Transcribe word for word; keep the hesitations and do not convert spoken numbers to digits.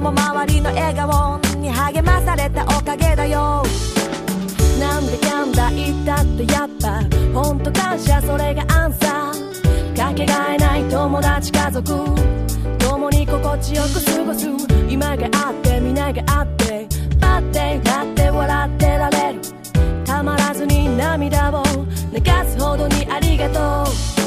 周りの笑顔に励まされたおかげだよ。なんだかんだ言ったってやっぱほんと感謝、それがアンサー。かけがえない友達家族、共に心地よく過ごす。今があって皆があって、待って待って笑ってられる。たまらずに涙を流すほどにありがとう。